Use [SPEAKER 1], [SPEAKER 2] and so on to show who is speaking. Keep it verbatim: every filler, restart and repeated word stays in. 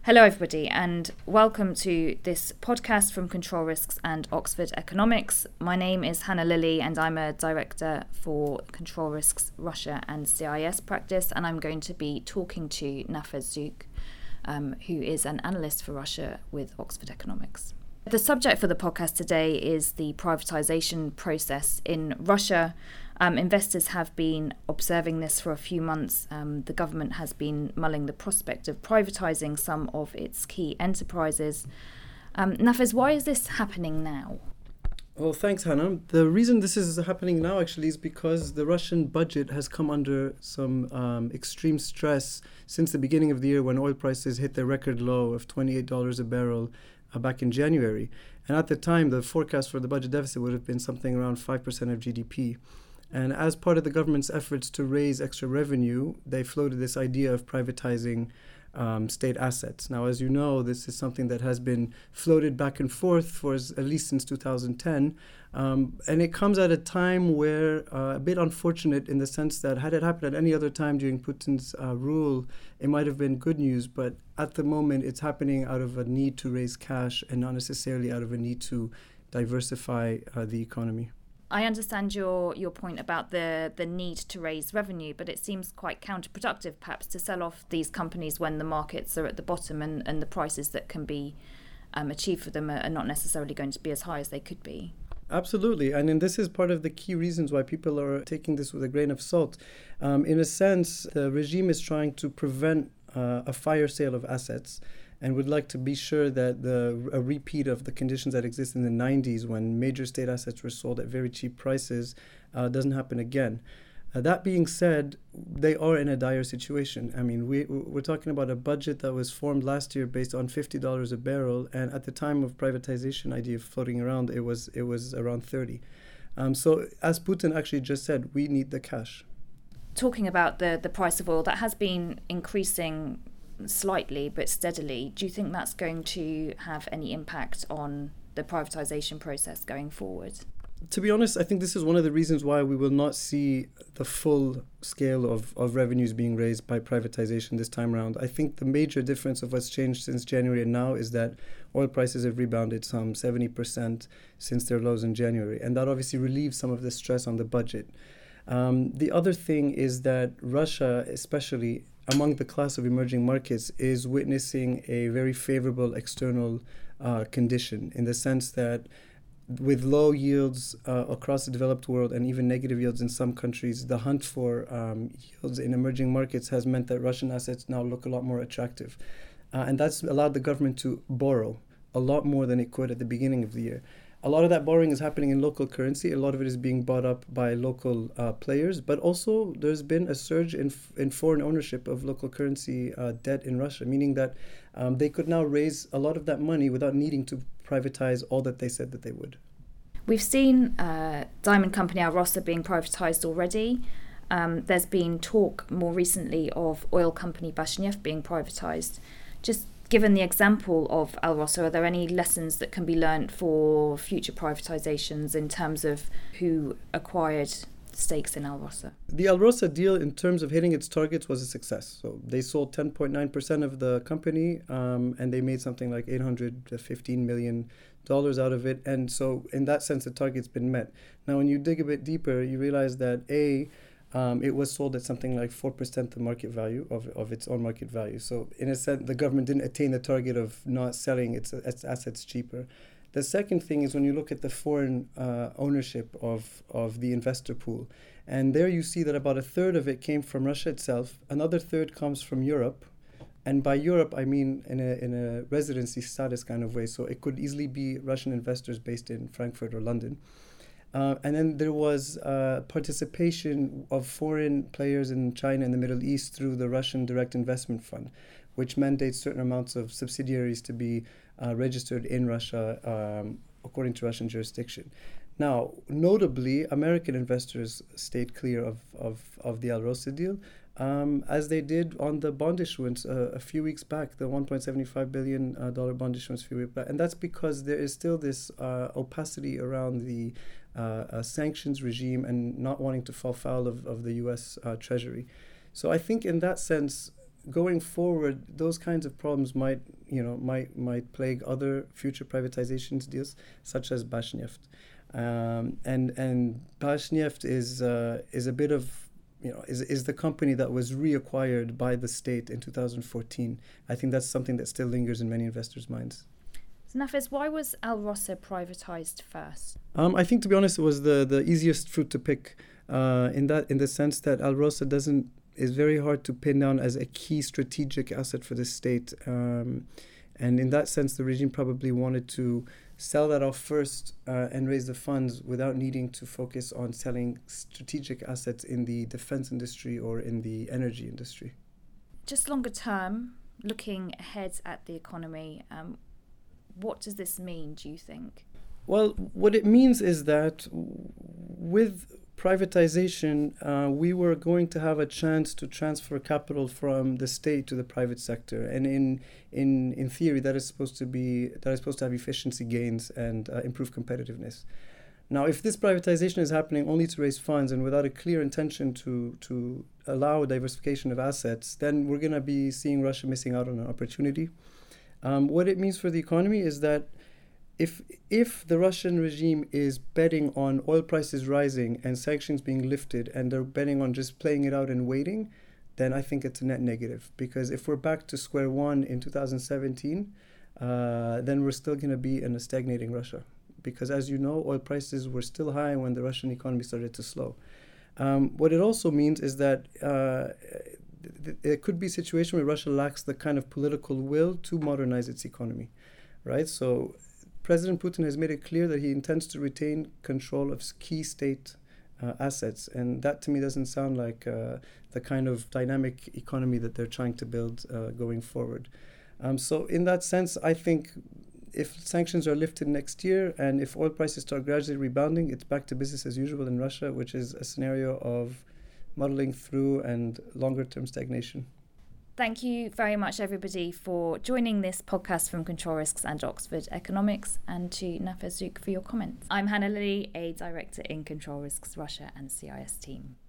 [SPEAKER 1] Hello everybody and welcome to this podcast from Control Risks and Oxford Economics. My name is Hannah Lilly and I'm a director for Control Risks Russia and C I S practice, and I'm going to be talking to Nafez Zouk, um, who is an analyst for Russia with Oxford Economics. The subject for the podcast today is the privatisation process in Russia. Um, investors have been observing this for a few months. Um, the government has been mulling the prospect of privatising some of its key enterprises. Um, Nafez, why is this happening now?
[SPEAKER 2] Well, thanks, Hannah. The reason this is happening now actually is because the Russian budget has come under some um, extreme stress since the beginning of the year, when oil prices hit their record low of twenty-eight dollars a barrel uh, back in January. And at the time, the forecast for the budget deficit would have been something around five percent of G D P. And as part of the government's efforts to raise extra revenue, they floated this idea of privatizing um, state assets. Now, as you know, this is something that has been floated back and forth for as, at least since two thousand ten. Um, and it comes at a time where, uh, a bit unfortunate in the sense that had it happened at any other time during Putin's uh, rule, it might have been good news. But at the moment, it's happening out of a need to raise cash and not necessarily out of a need to diversify uh, the economy.
[SPEAKER 1] I understand your, your point about the, the need to raise revenue, but it seems quite counterproductive perhaps to sell off these companies when the markets are at the bottom and, and the prices that can be um, achieved for them are, are not necessarily going to be as high as they could be.
[SPEAKER 2] Absolutely. And, and this is part of the key reasons why people are taking this with a grain of salt. Um, in a sense, the regime is trying to prevent uh, a fire sale of assets, and would like to be sure that the a repeat of the conditions that exist in the nineties, when major state assets were sold at very cheap prices, uh, doesn't happen again. Uh, that being said, they are in a dire situation. I mean, we, we're talking about a budget that was formed last year based on fifty dollars a barrel, and at the time of privatization idea floating around, it was it was around thirty. Um, so as Putin actually just said, we need the cash.
[SPEAKER 1] Talking about the, the price of oil, that has been increasing slightly but steadily. Do you think that's going to have any impact on the privatisation process going forward?
[SPEAKER 2] To be honest, I think this is one of the reasons why we will not see the full scale of, of revenues being raised by privatisation this time around. I think the major difference of what's changed since January and now is that oil prices have rebounded some seventy percent since their lows in January, and that obviously relieves some of the stress on the budget. Um, the other thing is that Russia, especially among the class of emerging markets, is witnessing a very favorable external uh, condition, in the sense that with low yields uh, across the developed world and even negative yields in some countries, the hunt for um, yields in emerging markets has meant that Russian assets now look a lot more attractive. Uh, and that's allowed the government to borrow a lot more than it could at the beginning of the year. A lot of that borrowing is happening in local currency. A lot of it is being bought up by local uh, players, but also there's been a surge in f- in foreign ownership of local currency uh, debt in Russia, meaning that um, they could now raise a lot of that money without needing to privatize all that they said that they would.
[SPEAKER 1] We've seen uh, diamond company Alrosa being privatised already. Um, there's been talk more recently of oil company Bashneft being privatised. Just given the example of Alrosa, are there any lessons that can be learnt for future privatisations in terms of who acquired stakes in Alrosa?
[SPEAKER 2] The Alrosa deal, in terms of hitting its targets, was a success. So they sold ten point nine percent of the company, um, and they made something like eight hundred fifteen million dollars out of it. And so in that sense, the target's been met. Now, when you dig a bit deeper, you realize that A, Um, it was sold at something like four percent the market value of, of its own market value. So in a sense, the government didn't attain the target of not selling its, its assets cheaper. The second thing is when you look at the foreign uh, ownership of, of the investor pool. And there you see that about a third of it came from Russia itself. Another third comes from Europe. And by Europe, I mean in a, in a residency status kind of way. So it could easily be Russian investors based in Frankfurt or London. Uh, and then there was uh, participation of foreign players in China and the Middle East through the Russian Direct Investment Fund, which mandates certain amounts of subsidiaries to be uh, registered in Russia um, according to Russian jurisdiction. Now, notably, American investors stayed clear of, of, of the Alrosa deal, um, as they did on the bond issuance uh, a few weeks back, the one point seven five billion dollars uh, bond issuance a few weeks back. And that's because there is still this uh, opacity around the uh, uh, sanctions regime and not wanting to fall foul of, of the U S uh, Treasury. So I think in that sense, going forward, those kinds of problems might you know, might might plague other future privatizations deals, such as Bashneft. Um, and and Bashneft is uh, is a bit of, you know, is is the company that was reacquired by the state in two thousand fourteen. I think that's something that still lingers in many investors' minds.
[SPEAKER 1] So Nafez, why was Al Rosa privatized first?
[SPEAKER 2] Um, I think, to be honest, it was the, the easiest fruit to pick. Uh, in that, in the sense that Al Rosa doesn't is very hard to pin down as a key strategic asset for the state, um, and in that sense, the regime probably wanted to sell that off first uh, and raise the funds without needing to focus on selling strategic assets in the defense industry or in the energy industry.
[SPEAKER 1] Just longer term, looking ahead at the economy, um, what does this mean, do you think?
[SPEAKER 2] Well, what it means is that with privatization, uh, we were going to have a chance to transfer capital from the state to the private sector, and in in in theory, that is supposed to be that is supposed to have efficiency gains and uh, improve competitiveness. Now, if this privatization is happening only to raise funds and without a clear intention to to allow diversification of assets, then we're going to be seeing Russia missing out on an opportunity. Um, what it means for the economy is that If if the Russian regime is betting on oil prices rising and sanctions being lifted, and they're betting on just playing it out and waiting, then I think it's a net negative. Because if we're back to square one in two thousand seventeen, uh, then we're still going to be in a stagnating Russia. Because as you know, oil prices were still high when the Russian economy started to slow. Um, what it also means is that uh, th- there could be a situation where Russia lacks the kind of political will to modernize its economy, right? So President Putin has made it clear that he intends to retain control of key state uh, assets, and that to me doesn't sound like uh, the kind of dynamic economy that they're trying to build uh, going forward. Um, so in that sense, I think if sanctions are lifted next year and if oil prices start gradually rebounding, it's back to business as usual in Russia, which is a scenario of muddling through and longer-term stagnation.
[SPEAKER 1] Thank you very much, everybody, for joining this podcast from Control Risks and Oxford Economics, and to Nafez Zouk for your comments. I'm Hannah Lilly, a director in Control Risks Russia and C I S team.